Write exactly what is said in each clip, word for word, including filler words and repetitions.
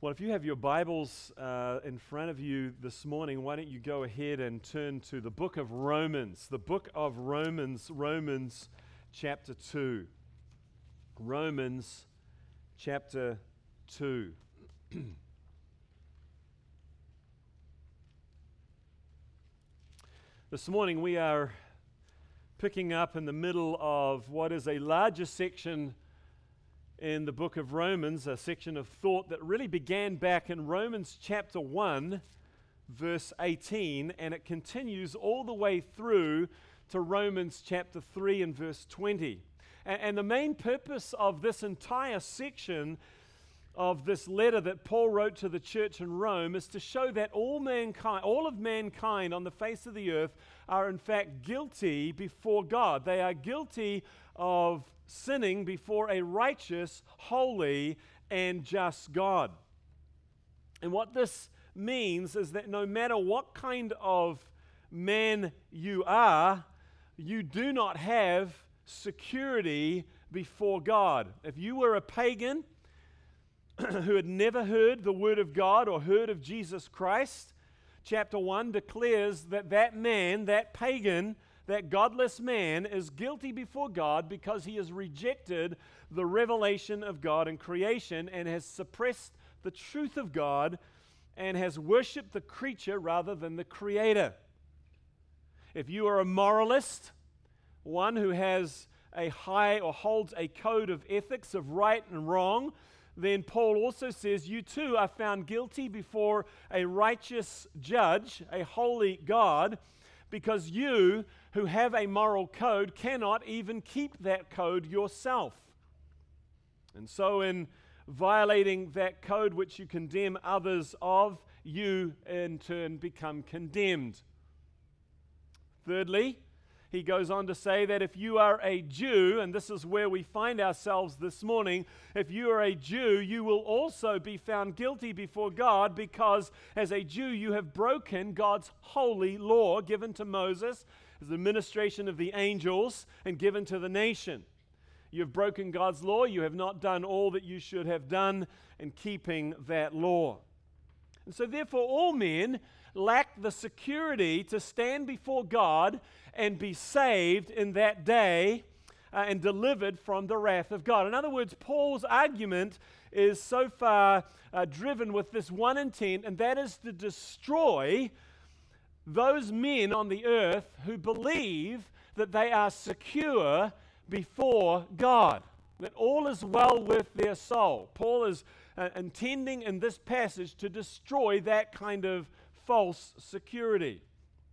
Well, if you have your Bibles uh, in front of you this morning, why don't you go ahead and turn to the book of Romans, the book of Romans, Romans chapter two. Romans chapter two. This morning we are picking up in the middle of what is a larger section in the book of Romans, a section of thought that really began back in Romans chapter one, verse eighteen, and it continues all the way through to Romans chapter three and verse twenty. And, and the main purpose of this entire section of this letter that Paul wrote to the church in Rome is to show that all mankind, all of mankind on the face of the earth are in fact guilty before God. They are guilty of sinning before a righteous, holy, and just God. And what this means is that no matter what kind of man you are, you do not have security before God. If you were a pagan who had never heard the word of God or heard of Jesus Christ, chapter one declares that that man, that pagan, that godless man is guilty before God because he has rejected the revelation of God in creation and has suppressed the truth of God and has worshipped the creature rather than the Creator. If you are a moralist, one who has a high or holds a code of ethics of right and wrong, then Paul also says you too are found guilty before a righteous judge, a holy God, because you who have a moral code cannot even keep that code yourself. And so in violating that code which you condemn others of, you in turn become condemned. Thirdly, he goes on to say that if you are a Jew, and this is where we find ourselves this morning, if you are a Jew, you will also be found guilty before God because as a Jew you have broken God's holy law given to Moses as the ministration of the angels and given to the nation. You have broken God's law. You have not done all that you should have done in keeping that law. And so therefore all men lack the security to stand before God and be saved in that day uh, and delivered from the wrath of God. In other words, Paul's argument is so far uh, driven with this one intent, and that is to destroy those men on the earth who believe that they are secure before God, that all is well with their soul. Paul is uh, intending in this passage to destroy that kind of false security.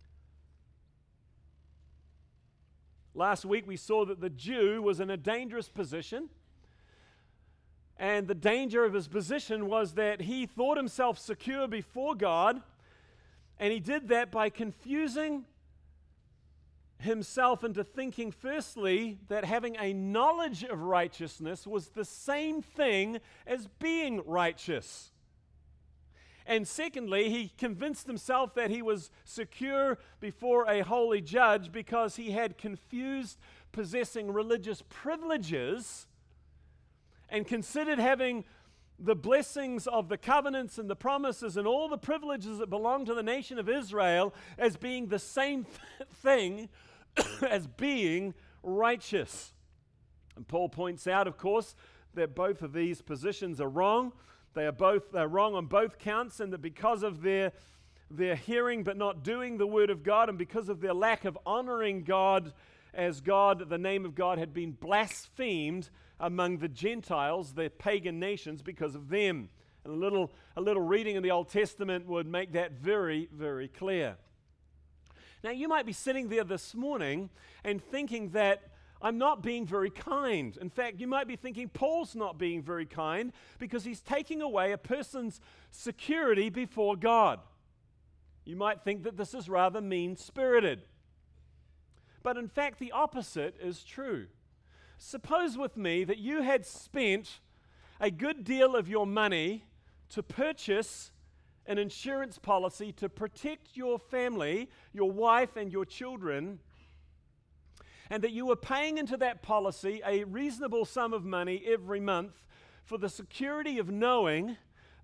Last week we saw that the Jew was in a dangerous position, and the danger of his position was that he thought himself secure before God, and he did that by confusing himself into thinking, firstly, that having a knowledge of righteousness was the same thing as being righteous. And secondly, he convinced himself that he was secure before a holy judge because he had confused possessing religious privileges and considered having the blessings of the covenants and the promises and all the privileges that belong to the nation of Israel as being the same thing as being righteous. And Paul points out, of course, that both of these positions are wrong. They are both they're wrong on both counts, and that because of their, their hearing but not doing the word of God, and because of their lack of honoring God as God, the name of God had been blasphemed among the Gentiles, the pagan nations, because of them. And a little, a little reading in the Old Testament would make that very, very clear. Now, you might be sitting there this morning and thinking that I'm not being very kind. In fact, you might be thinking Paul's not being very kind because he's taking away a person's security before God. You might think that this is rather mean-spirited. But in fact, the opposite is true. Suppose with me that you had spent a good deal of your money to purchase an insurance policy to protect your family, your wife and your children, and that you were paying into that policy a reasonable sum of money every month for the security of knowing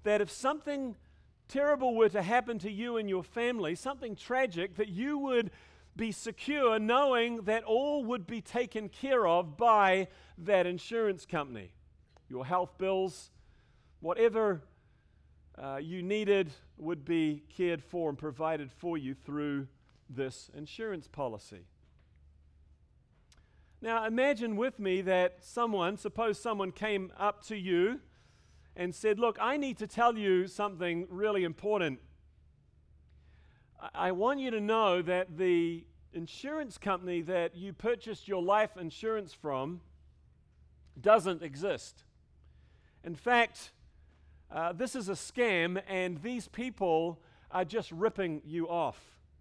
that if something terrible were to happen to you and your family, something tragic, that you would be secure knowing that all would be taken care of by that insurance company. Your health bills, whatever uh, you needed would be cared for and provided for you through this insurance policy. Now imagine with me that someone, suppose someone came up to you and said, look, I need to tell you something really important. I want you to know that the insurance company that you purchased your life insurance from doesn't exist. In fact, uh, this is a scam, and these people are just ripping you off.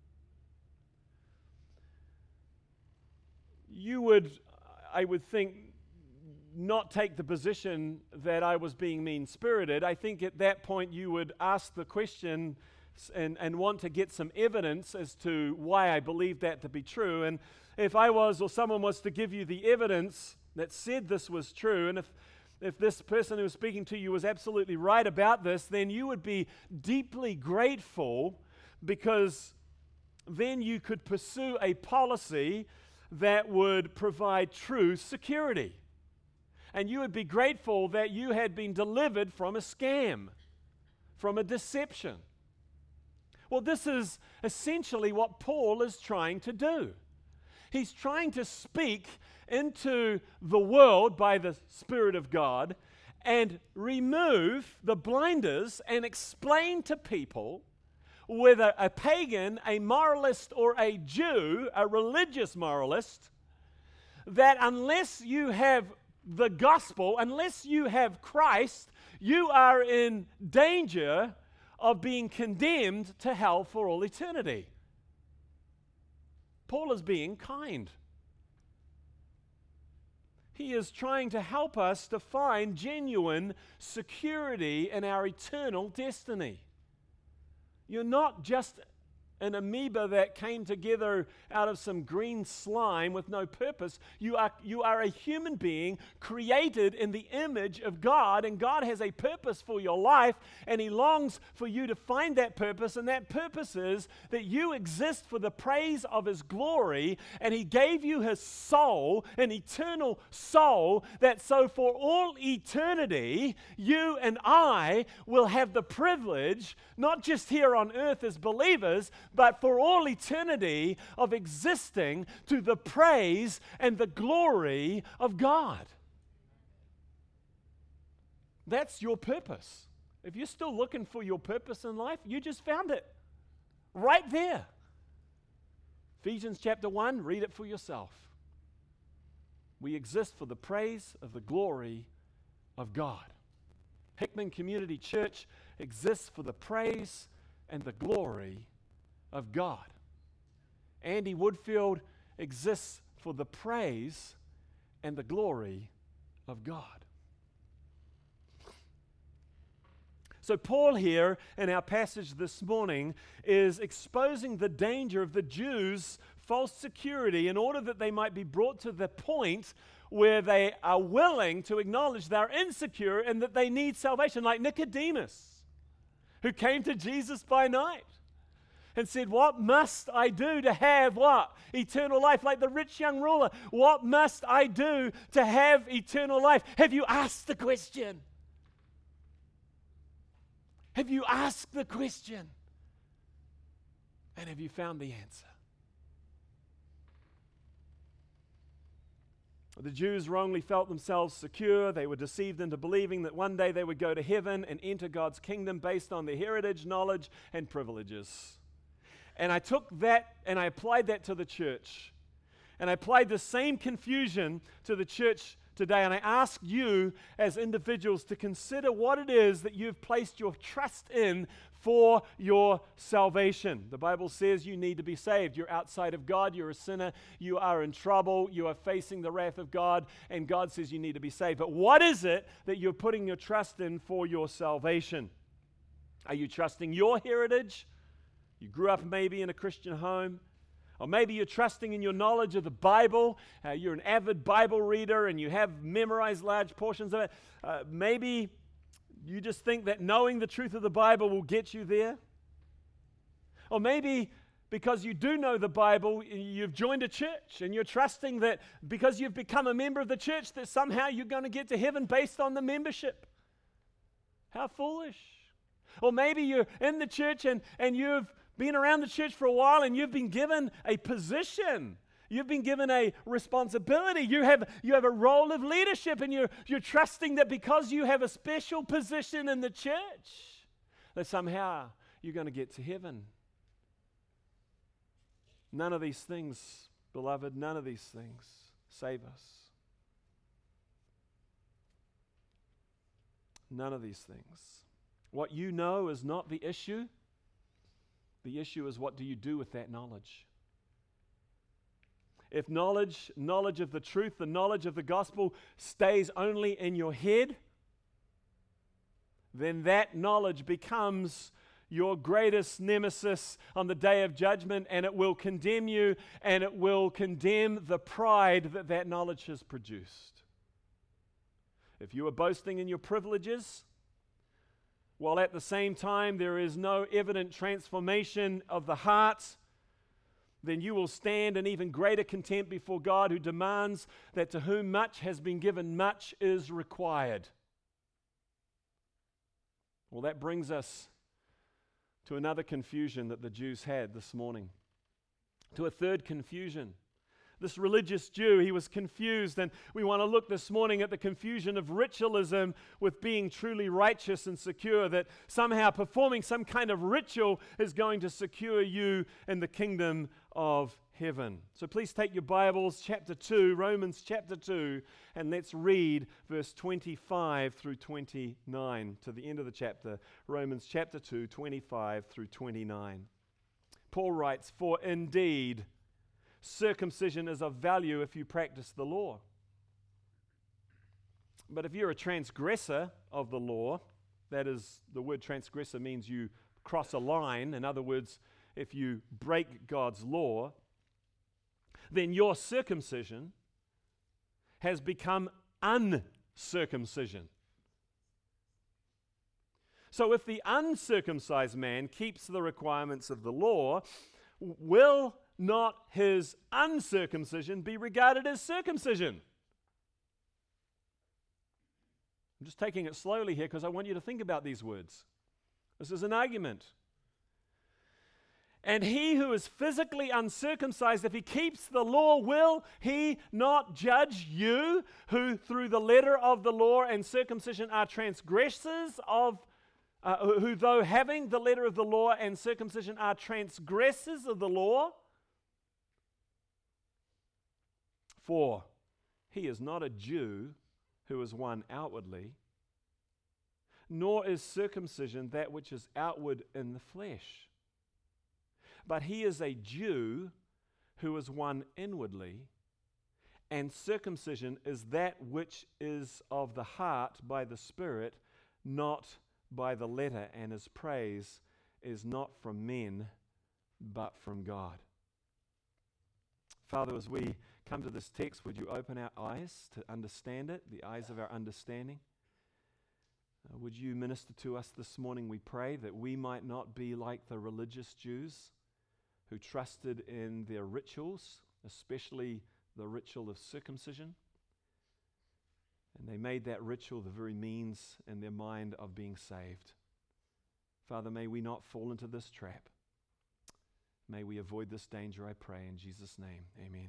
You would, I would think, not take the position that I was being mean-spirited. I think at that point you would ask the question and, and want to get some evidence as to why I believe that to be true. And if I was, or someone was to give you the evidence that said this was true, and if, if this person who was speaking to you was absolutely right about this, then you would be deeply grateful, because then you could pursue a policy that would provide true security. And you would be grateful that you had been delivered from a scam, from a deception. Well, this is essentially what Paul is trying to do. He's trying to speak into the world by the Spirit of God and remove the blinders and explain to people, whether a pagan, a moralist, or a Jew, a religious moralist, that unless you have the gospel, unless you have Christ, you are in danger of being condemned to hell for all eternity. Paul is being kind. He is trying to help us to find genuine security in our eternal destiny. You're not just an amoeba that came together out of some green slime with no purpose. You are, you are a human being created in the image of God, and God has a purpose for your life, and He longs for you to find that purpose, and that purpose is that you exist for the praise of His glory, and He gave you His soul, an eternal soul, that so for all eternity, you and I will have the privilege, not just here on earth as believers, but for all eternity, of existing to the praise and the glory of God. That's your purpose. If you're still looking for your purpose in life, you just found it. Right there. Ephesians chapter one, read it for yourself. We exist for the praise of the glory of God. Hickman Community Church exists for the praise and the glory of God. Andy Woodfield exists for the praise and the glory of God. So Paul here in our passage this morning is exposing the danger of the Jews' false security in order that they might be brought to the point where they are willing to acknowledge they're insecure and that they need salvation, like Nicodemus, who came to Jesus by night and said, what must I do to have what? Eternal life. Like the rich young ruler, what must I do to have eternal life? Have you asked the question? Have you asked the question? And have you found the answer? The Jews wrongly felt themselves secure. They were deceived into believing that one day they would go to heaven and enter God's kingdom based on their heritage, knowledge, and privileges. And I took that and I applied that to the church. And I applied the same confusion to the church today. And I ask you as individuals to consider what it is that you've placed your trust in for your salvation. The Bible says you need to be saved. You're outside of God. You're a sinner. You are in trouble. You are facing the wrath of God. And God says you need to be saved. But what is it that you're putting your trust in for your salvation? Are you trusting your heritage? You grew up maybe in a Christian home. Or maybe you're trusting in your knowledge of the Bible. Uh, you're an avid Bible reader and you have memorized large portions of it. Uh, maybe you just think that knowing the truth of the Bible will get you there? Or maybe because you do know the Bible, you've joined a church and you're trusting that because you've become a member of the church that somehow you're going to get to heaven based on the membership. How foolish. Or maybe you're in the church and, and you've been around the church for a while and you've been given a position. You've been given a responsibility. You have, you have a role of leadership, and you're, you're trusting that because you have a special position in the church, that somehow you're going to get to heaven. None of these things, beloved, none of these things save us. None of these things. What you know is not the issue. The issue is, what do you do with that knowledge? If knowledge, knowledge of the truth, the knowledge of the gospel stays only in your head, then that knowledge becomes your greatest nemesis on the day of judgment, and it will condemn you, and it will condemn the pride that that knowledge has produced. If you are boasting in your privileges, while at the same time there is no evident transformation of the heart, then you will stand in even greater contempt before God, who demands that to whom much has been given, much is required. Well, that brings us to another confusion that the Jews had this morning, to a third confusion. This religious Jew, he was confused, and we want to look this morning at the confusion of ritualism with being truly righteous and secure, that somehow performing some kind of ritual is going to secure you in the kingdom of heaven. So please take your Bibles, chapter two, Romans chapter two, and let's read verse twenty-five through twenty-nine to the end of the chapter. Romans chapter two, twenty-five through twenty-nine. Paul writes, "For indeed, circumcision is of value if you practice the law. But if you're a transgressor of the law," that is, the word transgressor means you cross a line. In other words, if you break God's law, then your circumcision has become uncircumcision. So if the uncircumcised man keeps the requirements of the law, will not his uncircumcision be regarded as circumcision? I'm just taking it slowly here because I want you to think about these words. This is an argument. And he who is physically uncircumcised, if he keeps the law, will he not judge you, who through the letter of the law and circumcision are transgressors of, uh, who though having the letter of the law and circumcision are transgressors of the law? For he is not a Jew who is one outwardly, nor is circumcision that which is outward in the flesh. But he is a Jew who is one inwardly, and circumcision is that which is of the heart by the Spirit, not by the letter, and his praise is not from men, but from God. Father, as we come to this text, would you open our eyes to understand it, the eyes of our understanding? Uh, would you minister to us this morning, we pray, that we might not be like the religious Jews who trusted in their rituals, especially the ritual of circumcision. And they made that ritual the very means in their mind of being saved. Father, may we not fall into this trap. May we avoid this danger, I pray, in Jesus' name. Amen.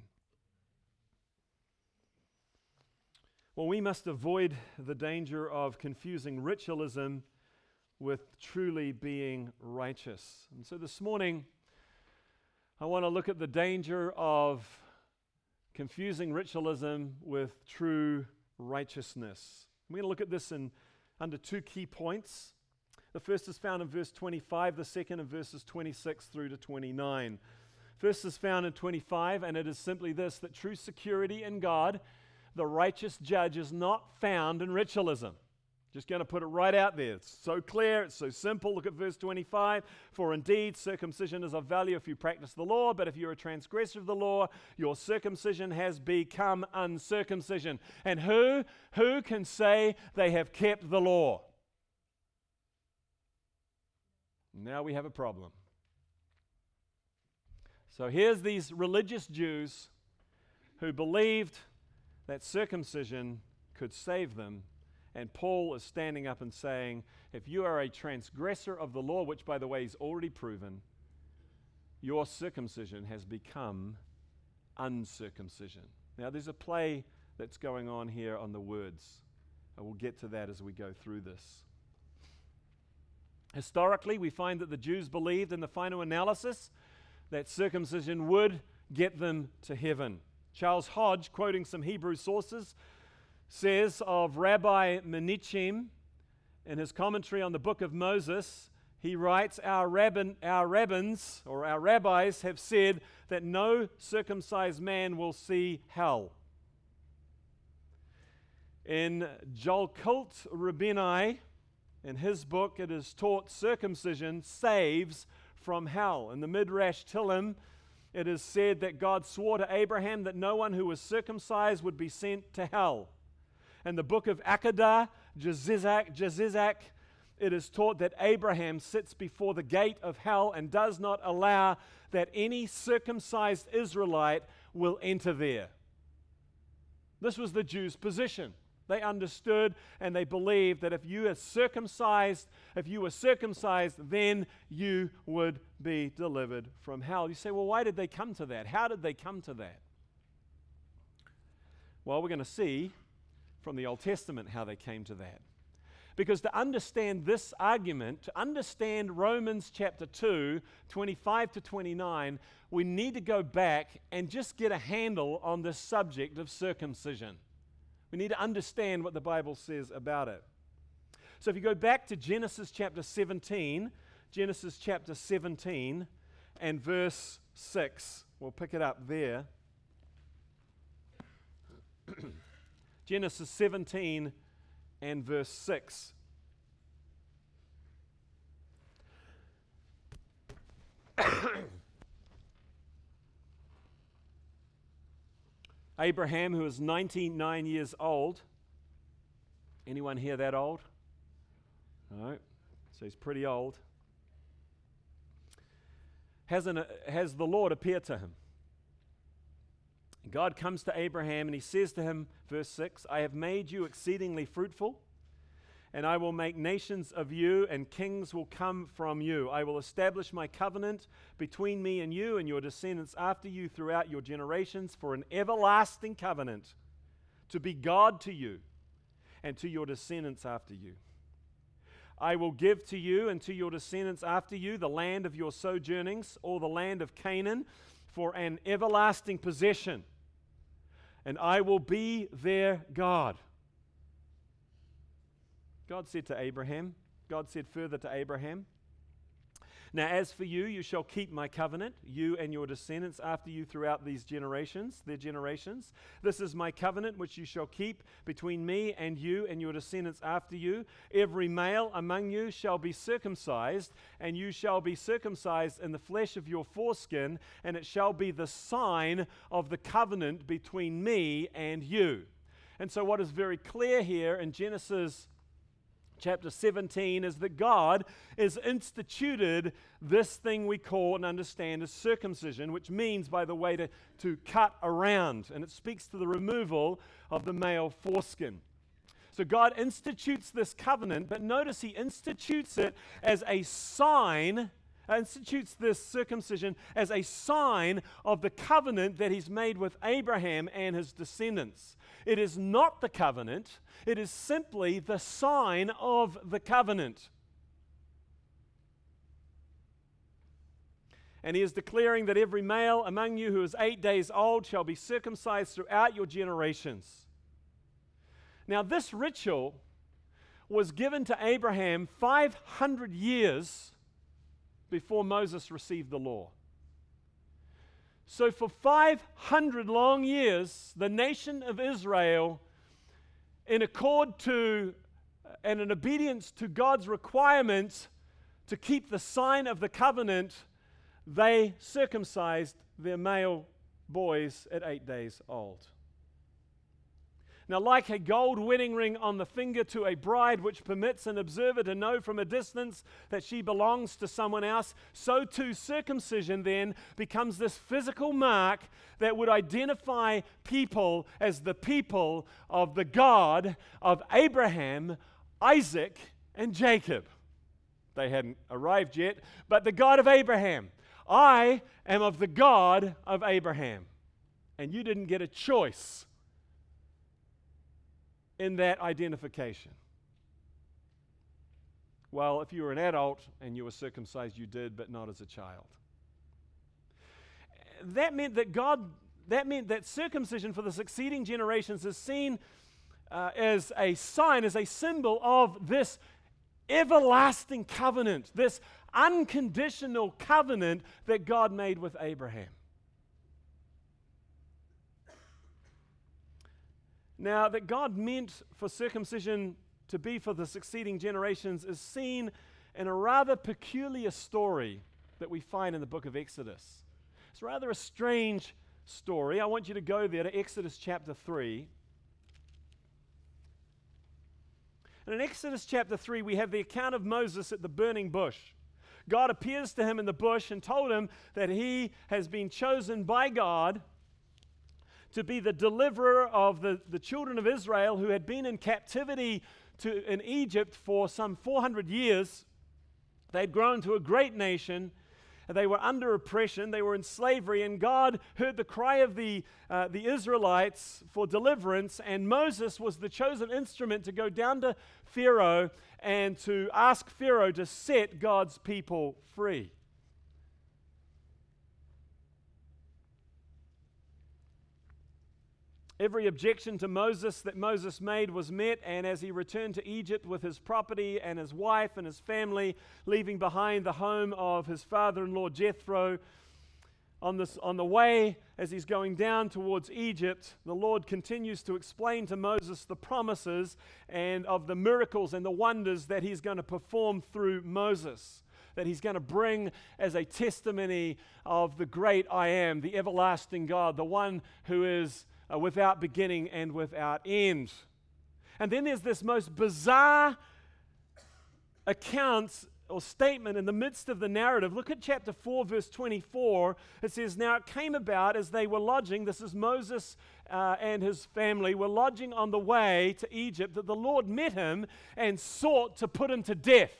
Well, we must avoid the danger of confusing ritualism with truly being righteous. And so this morning, I want to look at the danger of confusing ritualism with true righteousness. We're going to look at this in under two key points. The first is found in verse twenty-five, the second in verses twenty-six through to twenty-nine. First is found in twenty-five, and it is simply this, that true security in God, the righteous judge, is not found in ritualism. Just going to put it right out there. It's so clear, it's so simple. Look at verse twenty-five. For indeed, circumcision is of value if you practice the law, but if you're a transgressor of the law, your circumcision has become uncircumcision. And who, who can say they have kept the law? now we have a problem. So here's these religious Jews who believed that circumcision could save them. And Paul is standing up and saying, if you are a transgressor of the law, which by the way is already proven, your circumcision has become uncircumcision. Now there's a play that's going on here on the words. I will get to that as we go through this. Historically, we find that the Jews believed in the final analysis that circumcision would get them to heaven. Charles Hodge, quoting some Hebrew sources, says of Rabbi Menachem in his commentary on the book of Moses, he writes, our, rabbin, our rabbins or our rabbis have said that no circumcised man will see hell. In Jalkut Rabbini, in his book, it is taught circumcision saves from hell. In the Midrash Tillim, it is said that God swore to Abraham that no one who was circumcised would be sent to hell. In the book of Akedah, Jezizak, Jezizak, it is taught that Abraham sits before the gate of hell and does not allow that any circumcised Israelite will enter there. This was the Jews' position. They understood and they believed that if you are circumcised, if you were circumcised, then you would be delivered from hell. You say, well, why did they come to that? How did they come to that? Well, we're going to see from the Old Testament how they came to that. Because to understand this argument, to understand Romans chapter two, twenty-five to twenty-nine, we need to go back and just get a handle on this subject of circumcision. We need to understand what the Bible says about it. So if you go back to Genesis chapter seventeen, Genesis chapter seventeen and verse six, we'll pick it up there. Genesis seventeen and verse six. Abraham, who is ninety-nine years old. Anyone here that old? No. So he's pretty old. Has, an, uh, has the Lord appeared to him. God comes to Abraham and he says to him, verse six, I have made you exceedingly fruitful, and I will make nations of you, and kings will come from you. I will establish my covenant between me and you and your descendants after you throughout your generations for an everlasting covenant, to be God to you and to your descendants after you. I will give to you and to your descendants after you the land of your sojournings, or the land of Canaan, for an everlasting possession, and I will be their God. God said to Abraham, God said further to Abraham, now as for you, you shall keep my covenant, you and your descendants after you throughout these generations, their generations. This is my covenant which you shall keep between me and you and your descendants after you. Every male among you shall be circumcised, and you shall be circumcised in the flesh of your foreskin, and it shall be the sign of the covenant between me and you. And so what is very clear here in Genesis chapter seventeen is that God has instituted this thing we call and understand as circumcision, which means, by the way, to, to cut around. And it speaks to the removal of the male foreskin. So God institutes this covenant, but notice he institutes it as a sign, institutes this circumcision as a sign of the covenant that he's made with Abraham and his descendants. It is not the covenant, it is simply the sign of the covenant. And he is declaring that every male among you who is eight days old shall be circumcised throughout your generations. Now, this ritual was given to Abraham five hundred years before Moses received the law. So for five hundred long years, the nation of Israel, in accord to and in obedience to God's requirement to keep the sign of the covenant, they circumcised their male boys at eight days old. Now, like a gold wedding ring on the finger to a bride, which permits an observer to know from a distance that she belongs to someone else, so too circumcision then becomes this physical mark that would identify people as the people of the God of Abraham, Isaac, and Jacob. They hadn't arrived yet, but the God of Abraham. I am of the God of Abraham. And you didn't get a choice in that identification. Well, if you were an adult and you were circumcised, you did, but not as a child. That meant that God, that meant that circumcision for the succeeding generations is seen uh, as a sign, as a symbol of this everlasting covenant, this unconditional covenant that God made with Abraham. Now, that God meant for circumcision to be for the succeeding generations is seen in a rather peculiar story that we find in the book of Exodus. It's rather a strange story. I want you to go there to Exodus chapter three. And in Exodus chapter three, we have the account of Moses at the burning bush. God appears to him in the bush and told him that he has been chosen by God to be the deliverer of the, the children of Israel who had been in captivity to, in Egypt for some four hundred years. They'd grown to a great nation. They were under oppression. They were in slavery, and God heard the cry of the, uh, the Israelites for deliverance, and Moses was the chosen instrument to go down to Pharaoh and to ask Pharaoh to set God's people free. Every objection to Moses that Moses made was met, and as he returned to Egypt with his property and his wife and his family, leaving behind the home of his father-in-law Jethro, on, this, on the way as he's going down towards Egypt, the Lord continues to explain to Moses the promises and of the miracles and the wonders that he's going to perform through Moses, that he's going to bring as a testimony of the great I am, the everlasting God, the one who is Uh, without beginning and without end. And then there's this most bizarre account or statement in the midst of the narrative. Look at chapter four, verse twenty-four. It says, "Now it came about as they were lodging," this is Moses uh, and his family, were lodging on the way to Egypt, that the Lord met him and sought to put him to death.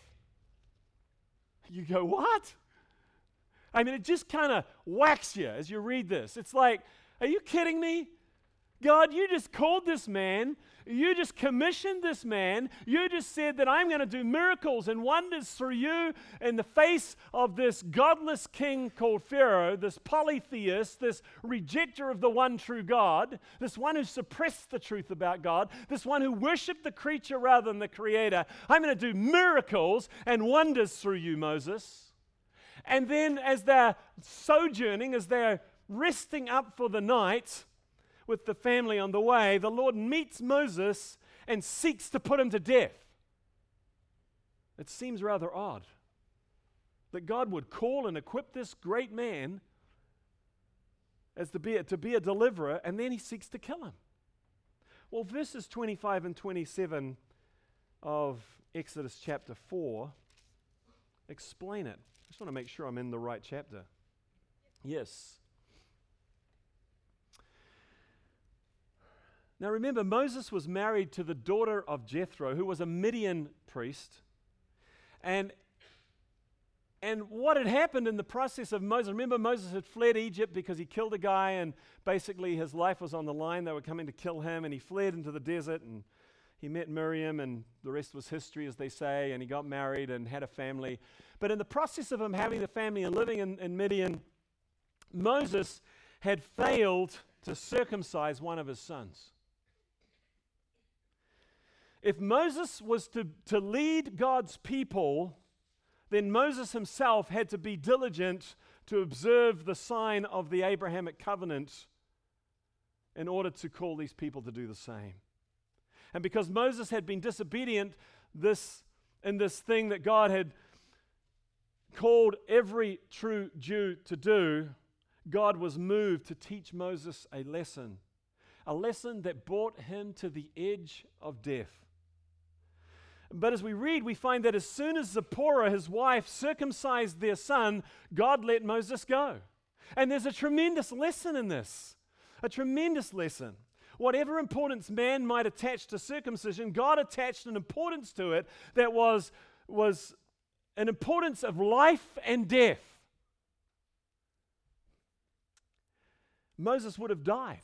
You go, what? I mean, it just kind of whacks you as you read this. It's like, are you kidding me? God, you just called this man, you just commissioned this man, you just said that I'm going to do miracles and wonders through you in the face of this godless king called Pharaoh, this polytheist, this rejecter of the one true God, this one who suppressed the truth about God, this one who worshiped the creature rather than the creator. I'm going to do miracles and wonders through you, Moses. And then as they're sojourning, as they're resting up for the night with the family on the way, the Lord meets Moses and seeks to put him to death. It seems rather odd that God would call and equip this great man as to be, a, to be a deliverer, and then he seeks to kill him. Well, verses twenty-five and twenty-seven of Exodus chapter four explain it. I just want to make sure I'm in the right chapter. Yes. Now remember, Moses was married to the daughter of Jethro, who was a Midian priest. And, and what had happened in the process of Moses, remember Moses had fled Egypt because he killed a guy and basically his life was on the line. They were coming to kill him, and he fled into the desert, and he met Miriam, and the rest was history, as they say, and he got married and had a family. But in the process of him having the family and living in, in Midian, Moses had failed to circumcise one of his sons. If Moses was to, to lead God's people, then Moses himself had to be diligent to observe the sign of the Abrahamic covenant in order to call these people to do the same. And because Moses had been disobedient this, in this thing that God had called every true Jew to do, God was moved to teach Moses a lesson. a lesson that brought him to the edge of death. But as we read, we find that as soon as Zipporah, his wife, circumcised their son, God let Moses go. And there's a tremendous lesson in this, a tremendous lesson. Whatever importance man might attach to circumcision, God attached an importance to it that was, was an importance of life and death. Moses would have died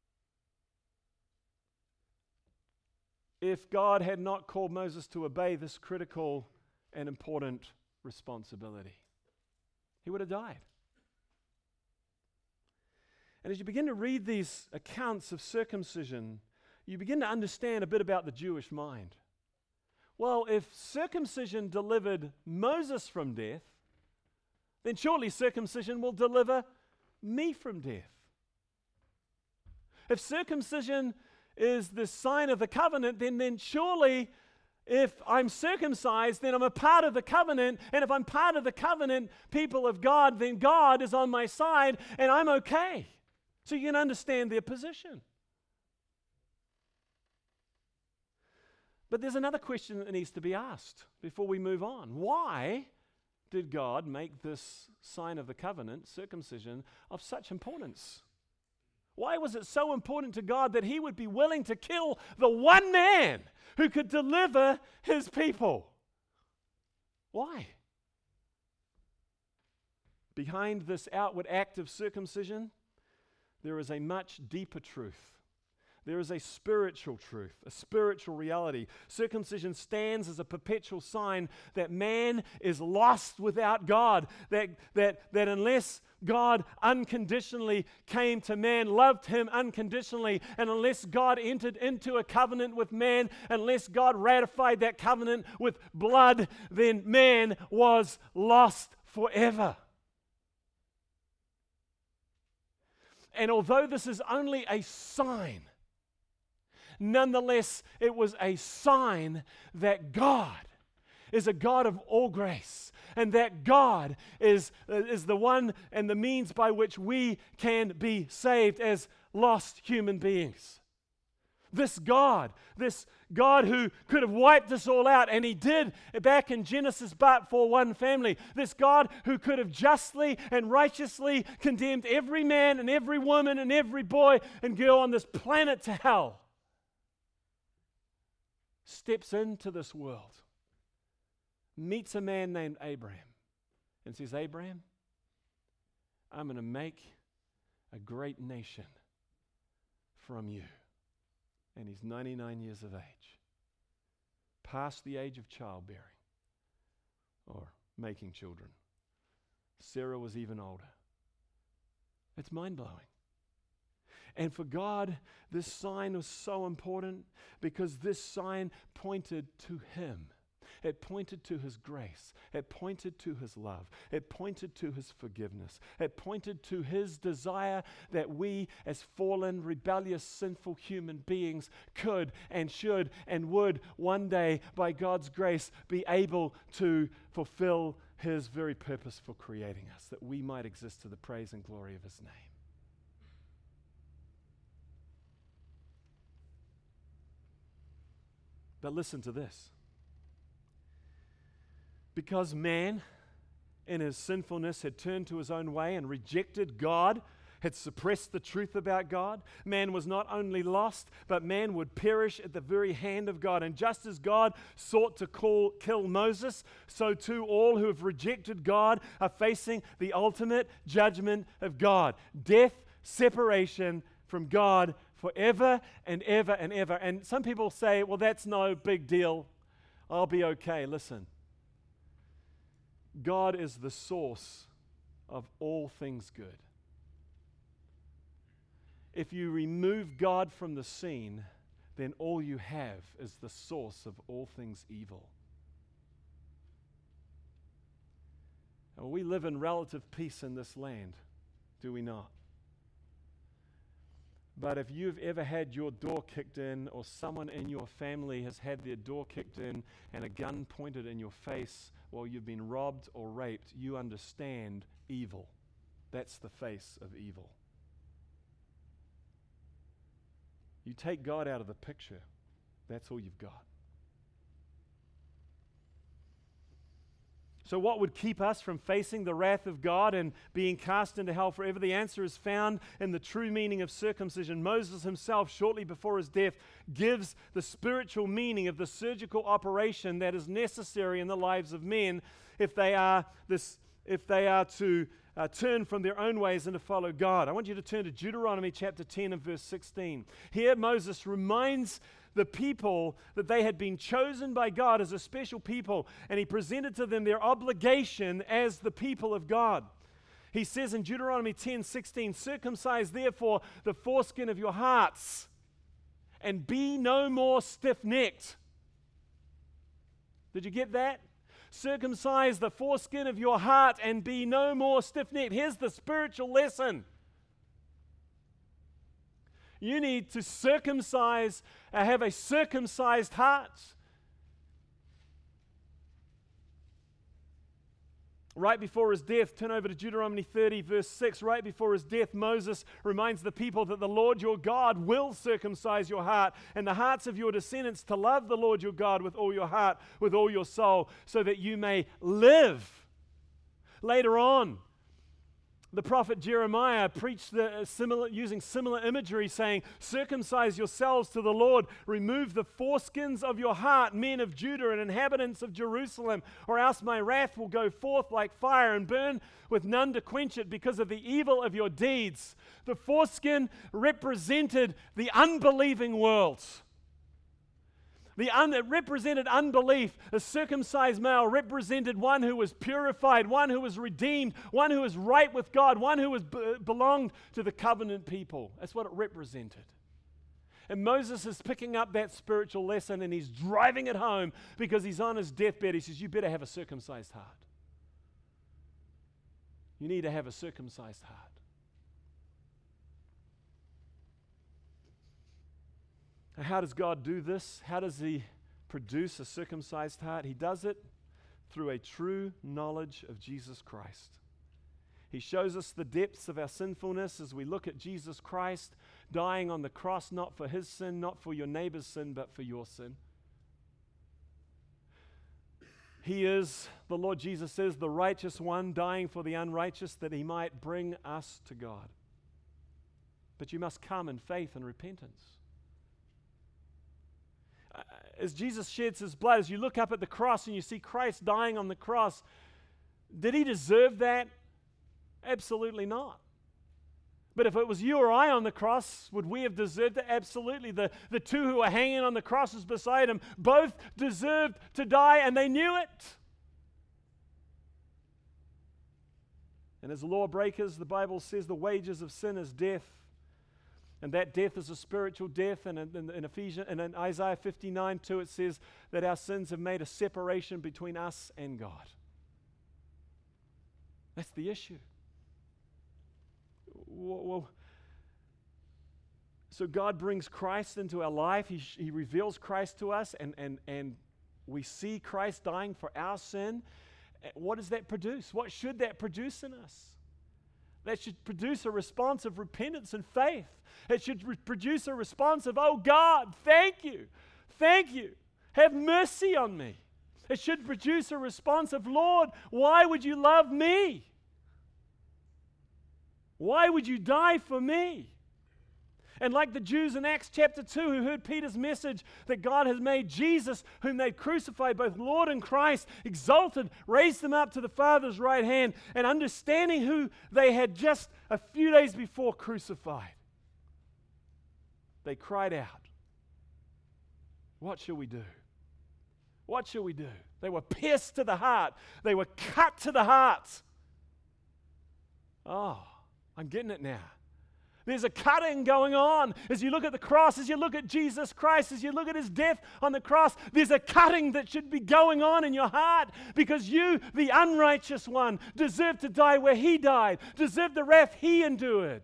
if God had not called Moses to obey this critical and important responsibility. He would have died. And as you begin to read these accounts of circumcision, you begin to understand a bit about the Jewish mind. Well, if circumcision delivered Moses from death, then surely circumcision will deliver me from death. If circumcision is the sign of the covenant, then, then surely if I'm circumcised, then I'm a part of the covenant. And if I'm part of the covenant, people of God, then God is on my side and I'm okay. So you can understand their position. But there's another question that needs to be asked before we move on. Why did God make this sign of the covenant, circumcision, of such importance? Why was it so important to God that he would be willing to kill the one man who could deliver his people? Why? Behind this outward act of circumcision, there is a much deeper truth. There is a spiritual truth, a spiritual reality. Circumcision stands as a perpetual sign that man is lost without God, that, that, that unless God unconditionally came to man, loved him unconditionally, and unless God entered into a covenant with man, unless God ratified that covenant with blood, then man was lost forever. And although this is only a sign, nonetheless, it was a sign that God is a God of all grace, and that God is, uh, is the one and the means by which we can be saved as lost human beings. This God, this God who could have wiped us all out, and he did back in Genesis, but for one family. This God who could have justly and righteously condemned every man and every woman and every boy and girl on this planet to hell, steps into this world, meets a man named Abraham, and says, Abraham, I'm going to make a great nation from you. And he's ninety-nine years of age, past the age of childbearing or making children. Sarah was even older. It's mind-blowing. And for God, this sign was so important because this sign pointed to him. It pointed to his grace. It pointed to his love. It pointed to his forgiveness. It pointed to his desire that we, as fallen, rebellious, sinful human beings, could and should and would one day, by God's grace, be able to fulfill his very purpose for creating us, that we might exist to the praise and glory of his name. But listen to this. Because man, in his sinfulness, had turned to his own way and rejected God, had suppressed the truth about God, man was not only lost, but man would perish at the very hand of God. And just as God sought to call, kill Moses, so too all who have rejected God are facing the ultimate judgment of God. Death, separation from God forever and ever and ever. And some people say, well, that's no big deal. I'll be okay. Listen. God is the source of all things good. If you remove God from the scene, then all you have is the source of all things evil. And we live in relative peace in this land, do we not? But if you've ever had your door kicked in, or someone in your family has had their door kicked in and a gun pointed in your face while you've been robbed or raped, you understand evil. That's the face of evil. You take God out of the picture, that's all you've got. So what would keep us from facing the wrath of God and being cast into hell forever? The answer is found in the true meaning of circumcision. Moses himself, shortly before his death, gives the spiritual meaning of the surgical operation that is necessary in the lives of men if they are this, if they are to uh, turn from their own ways and to follow God. I want you to turn to Deuteronomy chapter ten and verse sixteen. Here Moses reminds the people that they had been chosen by God as a special people, and he presented to them their obligation as the people of God. He says in Deuteronomy ten sixteen, "Circumcise therefore the foreskin of your hearts, and be no more stiff-necked." Did you get that? Circumcise the foreskin of your heart and be no more stiff-necked. Here's the spiritual lesson. You need to circumcise, uh, have a circumcised heart. Right before his death, turn over to Deuteronomy thirty, verse six. Right before his death, Moses reminds the people that the Lord your God will circumcise your heart and the hearts of your descendants to love the Lord your God with all your heart, with all your soul, so that you may live. Later on, the prophet Jeremiah preached the, uh, similar, using similar imagery, saying, "Circumcise yourselves to the Lord, remove the foreskins of your heart, men of Judah and inhabitants of Jerusalem, or else my wrath will go forth like fire and burn with none to quench it because of the evil of your deeds." The foreskin represented the unbelieving world. The un- it represented unbelief. A circumcised male represented one who was purified, one who was redeemed, one who was right with God, one who was b- belonged to the covenant people. That's what it represented. And Moses is picking up that spiritual lesson and he's driving it home because he's on his deathbed. He says, you better have a circumcised heart. You need to have a circumcised heart. How does God do this? How does He produce a circumcised heart? He does it through a true knowledge of Jesus Christ. He shows us the depths of our sinfulness as we look at Jesus Christ dying on the cross, not for His sin, not for your neighbor's sin, but for your sin. He is, the Lord Jesus says, the righteous one dying for the unrighteous that He might bring us to God. But you must come in faith and repentance. As Jesus sheds His blood, as you look up at the cross and you see Christ dying on the cross, did He deserve that? Absolutely not. But if it was you or I on the cross, would we have deserved it? Absolutely. The, the two who were hanging on the crosses beside Him both deserved to die, and they knew it. And as lawbreakers, the Bible says the wages of sin is death. And that death is a spiritual death. And in, in, in Ephesians, and in Isaiah fifty-nine two, it says that our sins have made a separation between us and God. That's the issue. Well, so God brings Christ into our life. He, he reveals Christ to us, and, and, and we see Christ dying for our sin. What does that produce? What should that produce in us? That should produce a response of repentance and faith. It should re- produce a response of, oh God, thank you, thank you, have mercy on me. It should produce a response of, Lord, why would you love me? Why would you die for me? And like the Jews in Acts chapter two who heard Peter's message that God has made Jesus, whom they'd crucified, both Lord and Christ, exalted, raised them up to the Father's right hand, and understanding who they had just a few days before crucified, they cried out, what shall we do? What shall we do? They were pierced to the heart. They were cut to the heart. Oh, I'm getting it now. There's a cutting going on. As you look at the cross, as you look at Jesus Christ, as you look at His death on the cross, there's a cutting that should be going on in your heart because you, the unrighteous one, deserve to die where He died, deserve the wrath He endured.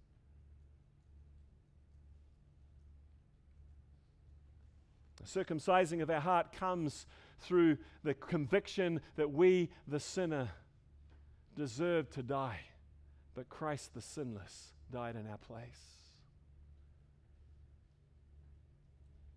The circumcising of our heart comes through the conviction that we, the sinner, deserve to die, but Christ, the sinless, died in our place.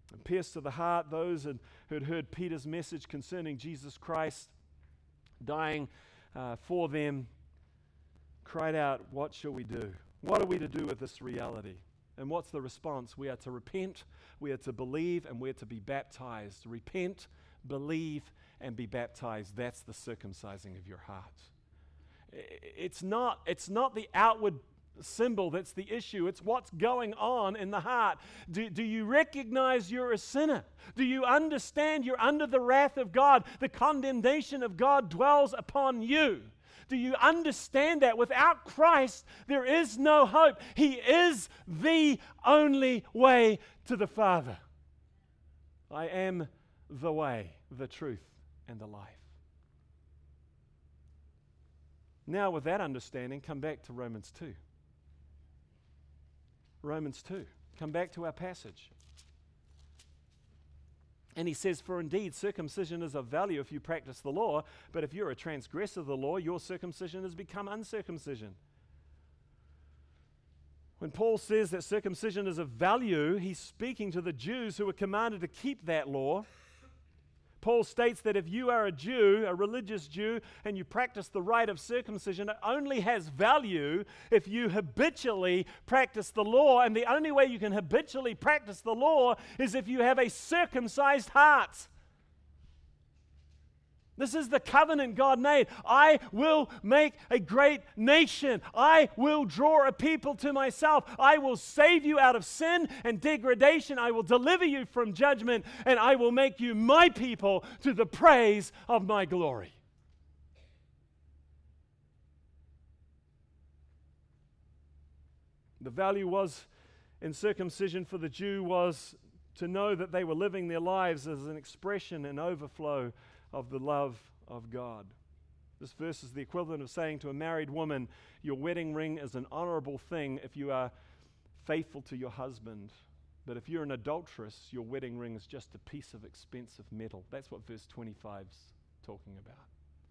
And pierced to the heart, those who had heard Peter's message concerning Jesus Christ dying uh, for them cried out, "What shall we do? What are we to do with this reality?" And what's the response? We are to repent, we are to believe, and we are to be baptized. Repent, believe, and be baptized. That's the circumcising of your heart. It's not, it's not the outward symbol that's the issue. It's what's going on in the heart. Do, do you recognize you're a sinner? Do you understand you're under the wrath of God? The condemnation of God dwells upon you. Do you understand that without Christ, there is no hope? He is the only way to the Father. I am the way, the truth, and the life. Now, with that understanding, come back to Romans two. Romans two. Come back to our passage. And he says, "For indeed, circumcision is of value if you practice the law, but if you're a transgressor of the law, your circumcision has become uncircumcision." When Paul says that circumcision is of value, he's speaking to the Jews who were commanded to keep that law. Paul states that if you are a Jew, a religious Jew, and you practice the rite of circumcision, it only has value if you habitually practice the law. And the only way you can habitually practice the law is if you have a circumcised heart. This is the covenant God made. I will make a great nation. I will draw a people to myself. I will save you out of sin and degradation. I will deliver you from judgment, and I will make you my people to the praise of my glory. The value was in circumcision for the Jew was to know that they were living their lives as an expression and overflow of the love of God. This verse is the equivalent of saying to a married woman, your wedding ring is an honorable thing if you are faithful to your husband. But if you're an adulteress, your wedding ring is just a piece of expensive metal. That's what verse twenty-five is talking about.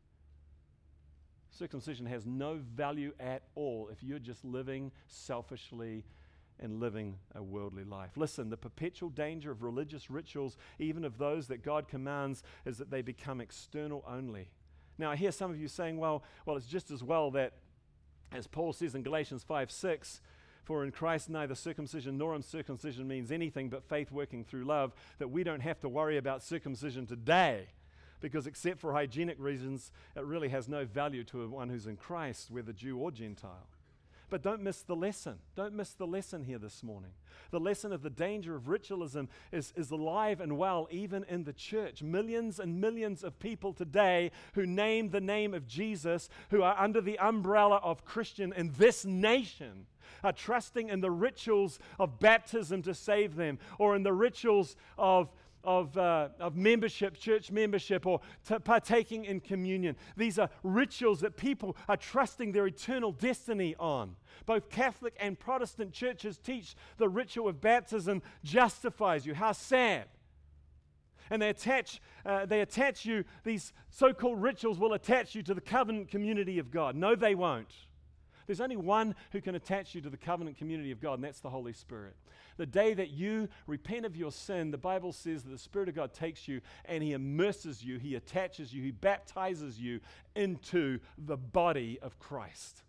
Circumcision has no value at all if you're just living selfishly and living a worldly life. Listen, the perpetual danger of religious rituals, even of those that God commands, is that they become external only. Now, I hear some of you saying, well, well, it's just as well that, as Paul says in Galatians five six, for in Christ neither circumcision nor uncircumcision means anything but faith working through love, that we don't have to worry about circumcision today, because except for hygienic reasons, it really has no value to one who's in Christ, whether Jew or Gentile. But don't miss the lesson. Don't miss the lesson here this morning. The lesson of the danger of ritualism is, is alive and well even in the church. Millions and millions of people today who name the name of Jesus, who are under the umbrella of Christian in this nation, are trusting in the rituals of baptism to save them, or in the rituals of Of, uh, of membership, church membership, or t- partaking in communion. These are rituals that people are trusting their eternal destiny on. Both Catholic and Protestant churches teach the ritual of baptism justifies you. How sad. And they attach, uh, they attach you, these so-called rituals will attach you to the covenant community of God. No, they won't. There's only one who can attach you to the covenant community of God, and that's the Holy Spirit. The day that you repent of your sin, the Bible says that the Spirit of God takes you and He immerses you, He attaches you, He baptizes you into the body of Christ.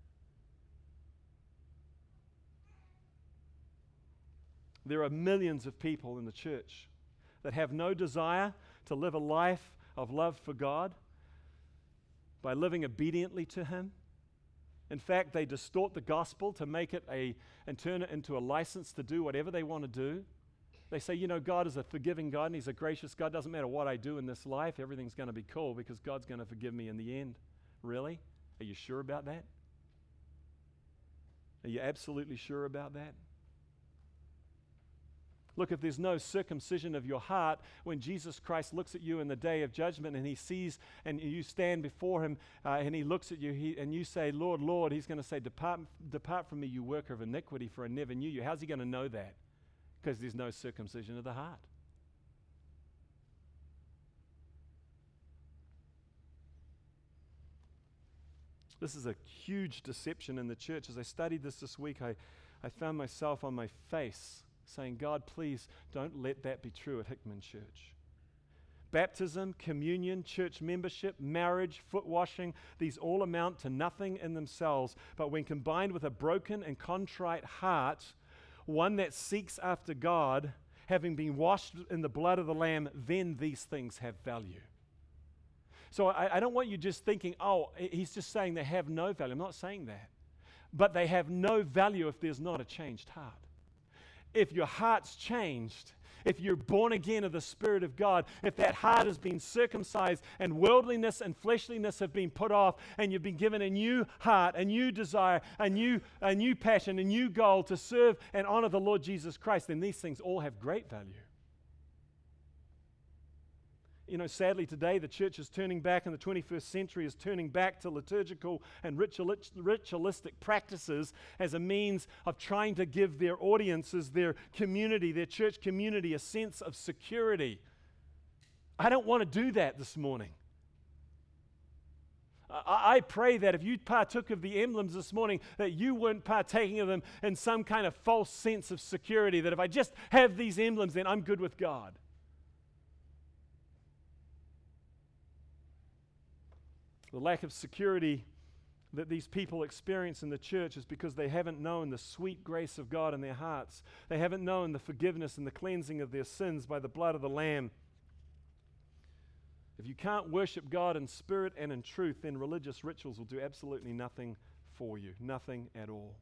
There are millions of people in the church that have no desire to live a life of love for God by living obediently to Him. In fact, they distort the gospel to make it a, and turn it into a license to do whatever they want to do. They say, you know, God is a forgiving God and He's a gracious God. Doesn't matter what I do in this life, everything's going to be cool because God's going to forgive me in the end. Really? Are you sure about that? Are you absolutely sure about that? Look, if there's no circumcision of your heart, when Jesus Christ looks at you in the day of judgment and He sees and you stand before Him uh, and He looks at you he, and you say, Lord, Lord, He's going to say, depart, depart from me, you worker of iniquity, for I never knew you. How's He going to know that? Because there's no circumcision of the heart. This is a huge deception in the church. As I studied this this week, I, I found myself on my face saying, God, please don't let that be true at Hickman Church. Baptism, communion, church membership, marriage, foot washing, these all amount to nothing in themselves, but when combined with a broken and contrite heart, one that seeks after God, having been washed in the blood of the Lamb, then these things have value. So I, I don't want you just thinking, oh, he's just saying they have no value. I'm not saying that. But they have no value if there's not a changed heart. If your heart's changed, if you're born again of the Spirit of God, if that heart has been circumcised and worldliness and fleshliness have been put off, and you've been given a new heart, a new desire, a new, a new passion, a new goal to serve and honor the Lord Jesus Christ, then these things all have great value. You know, sadly today the church is turning back, and the twenty-first century is turning back to liturgical and ritual, ritualistic practices as a means of trying to give their audiences, their community, their church community, a sense of security. I don't want to do that this morning. I, I pray that if you partook of the emblems this morning, that you weren't partaking of them in some kind of false sense of security, that if I just have these emblems, then I'm good with God. The lack of security that these people experience in the church is because they haven't known the sweet grace of God in their hearts. They haven't known the forgiveness and the cleansing of their sins by the blood of the Lamb. If you can't worship God in spirit and in truth, then religious rituals will do absolutely nothing for you, nothing at all.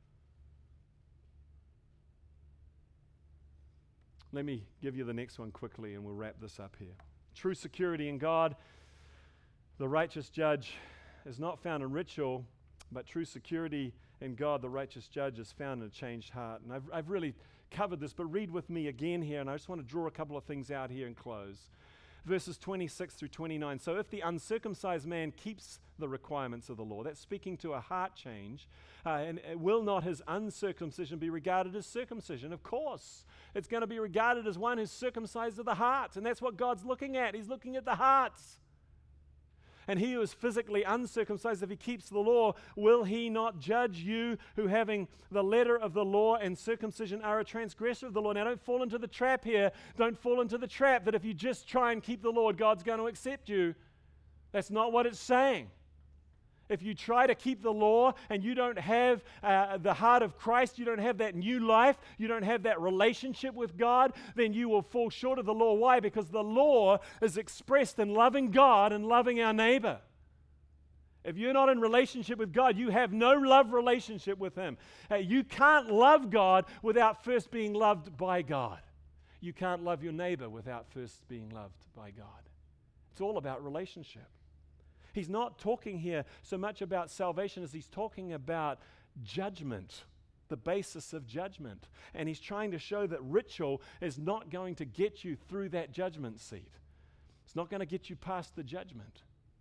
Let me give you the next one quickly and we'll wrap this up here. True security in God, the righteous judge, is not found in ritual, but true security in God, the righteous judge, is found in a changed heart. And I've, I've really covered this, but read with me again here, and I just want to draw a couple of things out here and close. Verses twenty-six through twenty-nine. So if the uncircumcised man keeps the requirements of the law, that's speaking to a heart change, uh, and uh, will not his uncircumcision be regarded as circumcision? Of course. It's going to be regarded as one who's circumcised of the heart, and that's what God's looking at. He's looking at the hearts. And he who is physically uncircumcised, if he keeps the law, will he not judge you who, having the letter of the law and circumcision, are a transgressor of the law? Now don't fall into the trap here. Don't fall into the trap that if you just try and keep the law, God's going to accept you. That's not what it's saying. If you try to keep the law and you don't have uh, the heart of Christ, you don't have that new life, you don't have that relationship with God, then you will fall short of the law. Why? Because the law is expressed in loving God and loving our neighbor. If you're not in relationship with God, you have no love relationship with Him. Uh, you can't love God without first being loved by God. You can't love your neighbor without first being loved by God. It's all about relationship. He's not talking here so much about salvation as he's talking about judgment, the basis of judgment. And he's trying to show that ritual is not going to get you through that judgment seat. It's not going to get you past the judgment.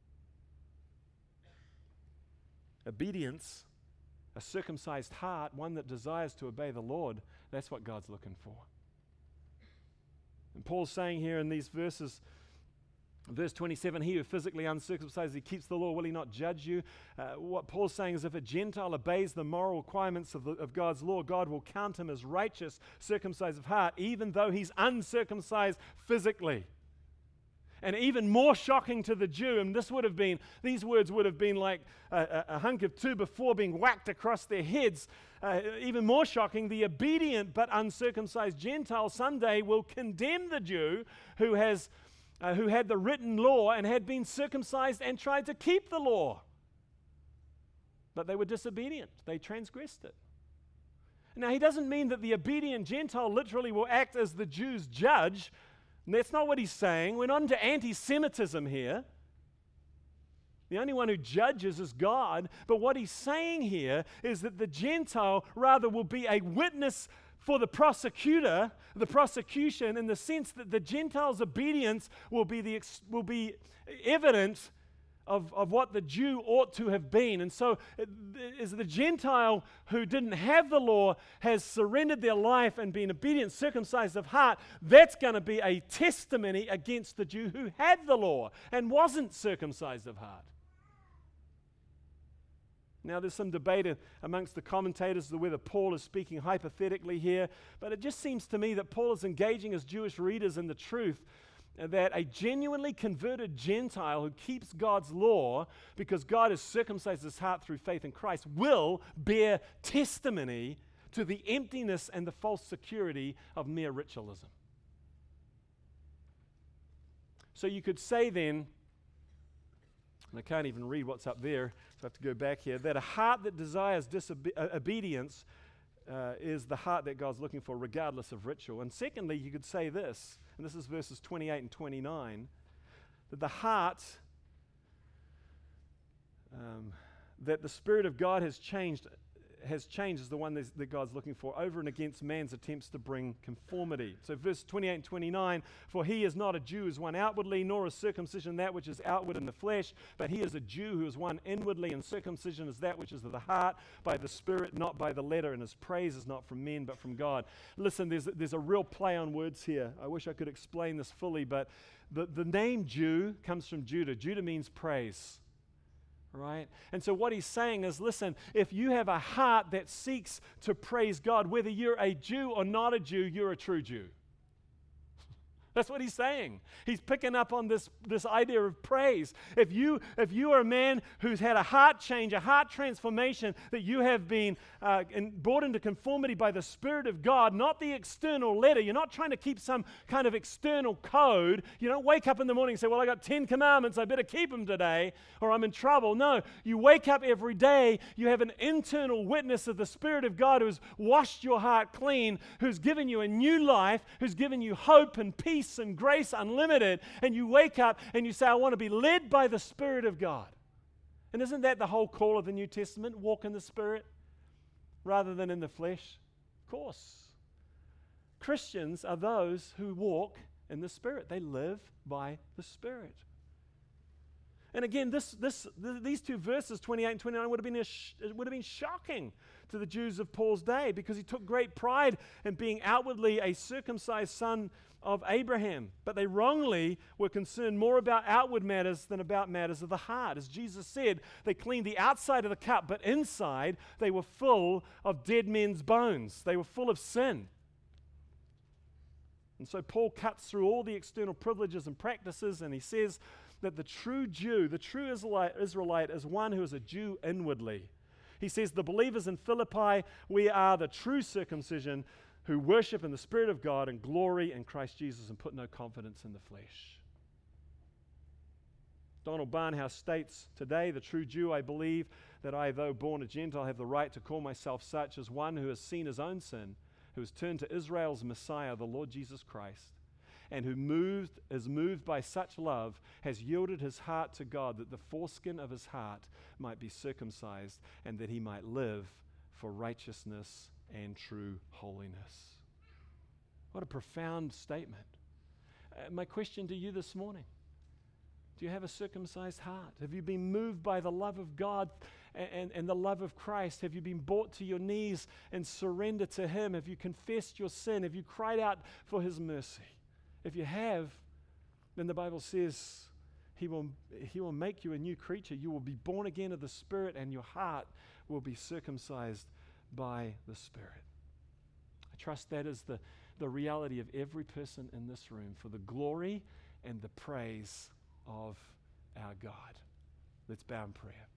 Obedience, a circumcised heart, one that desires to obey the Lord, that's what God's looking for. And Paul's saying here in these verses, verse twenty-seven, he who physically uncircumcised, he keeps the law, will he not judge you? Uh, what Paul's saying is if a Gentile obeys the moral requirements of, the, of God's law, God will count him as righteous, circumcised of heart, even though he's uncircumcised physically. And even more shocking to the Jew, and this would have been, these words would have been like a, a, a hunk of two before being whacked across their heads. Uh, even more shocking, the obedient but uncircumcised Gentile someday will condemn the Jew who has Uh, who had the written law and had been circumcised and tried to keep the law. But they were disobedient. They transgressed it. Now, he doesn't mean that the obedient Gentile literally will act as the Jew's judge. And that's not what he's saying. We're not into anti-Semitism here. The only one who judges is God. But what he's saying here is that the Gentile rather will be a witness for the prosecutor, the prosecution, in the sense that the Gentiles' obedience will be the ex- will be evidence of, of what the Jew ought to have been. And so, as the Gentile who didn't have the law has surrendered their life and been obedient, circumcised of heart, that's going to be a testimony against the Jew who had the law and wasn't circumcised of heart. Now, there's some debate amongst the commentators as to whether Paul is speaking hypothetically here, but it just seems to me that Paul is engaging his Jewish readers in the truth that a genuinely converted Gentile who keeps God's law because God has circumcised his heart through faith in Christ will bear testimony to the emptiness and the false security of mere ritualism. So you could say then, and I can't even read what's up there, so I have to go back here, that a heart that desires disobe- uh, obedience uh, is the heart that God's looking for regardless of ritual. And secondly, you could say this, and this is verses twenty-eight and twenty-nine, that the heart, um, that the Spirit of God has changed has changed is the one that, that God's looking for over and against man's attempts to bring conformity. So verse twenty-eight and twenty-nine, for he is not a Jew who is one outwardly, nor is circumcision that which is outward in the flesh, but he is a Jew who is one inwardly, and circumcision is that which is of the heart, by the Spirit, not by the letter, and his praise is not from men, but from God. Listen, there's, there's a real play on words here. I wish I could explain this fully, but the, the name Jew comes from Judah. Judah means praise. Right? And so what he's saying is, listen, if you have a heart that seeks to praise God, whether you're a Jew or not a Jew, you're a true Jew. That's what he's saying. He's picking up on this, this idea of praise. If you, if you are a man who's had a heart change, a heart transformation, that you have been uh, in, brought into conformity by the Spirit of God, not the external letter. You're not trying to keep some kind of external code. You don't wake up in the morning and say, well, I got ten commandments, I better keep them today, or I'm in trouble. No, you wake up every day, you have an internal witness of the Spirit of God who's washed your heart clean, who's given you a new life, who's given you hope and peace and grace unlimited, and you wake up and you say, I want to be led by the Spirit of God. And isn't that the whole call of the New Testament? Walk in the Spirit rather than in the flesh? Of course. Christians are those who walk in the Spirit. They live by the Spirit. And again, this, this, th- these two verses, twenty-eight and twenty-nine, would have been a sh- would have been shocking to the Jews of Paul's day, because he took great pride in being outwardly a circumcised son of Abraham. But they wrongly were concerned more about outward matters than about matters of the heart. As Jesus said, they cleaned the outside of the cup, but inside they were full of dead men's bones. They were full of sin. And so Paul cuts through all the external privileges and practices, and he says that the true Jew, the true Israelite, Israelite is one who is a Jew inwardly. He says the believers in Philippi, we are the true circumcision who worship in the Spirit of God and glory in Christ Jesus and put no confidence in the flesh. Donald Barnhouse states, today the true Jew, I believe that I, though born a Gentile, have the right to call myself such, as one who has seen his own sin, who has turned to Israel's Messiah, the Lord Jesus Christ, and who moved is moved by such love, has yielded his heart to God, that the foreskin of his heart might be circumcised, and that he might live for righteousness and true holiness. What a profound statement. Uh, my question to you this morning, do you have a circumcised heart? Have you been moved by the love of God and, and, and the love of Christ? Have you been brought to your knees and surrendered to Him? Have you confessed your sin? Have you cried out for His mercy? If you have, then the Bible says He will, He will make you a new creature. You will be born again of the Spirit, and your heart will be circumcised by the Spirit. I trust that is the, the reality of every person in this room, for the glory and the praise of our God. Let's bow in prayer.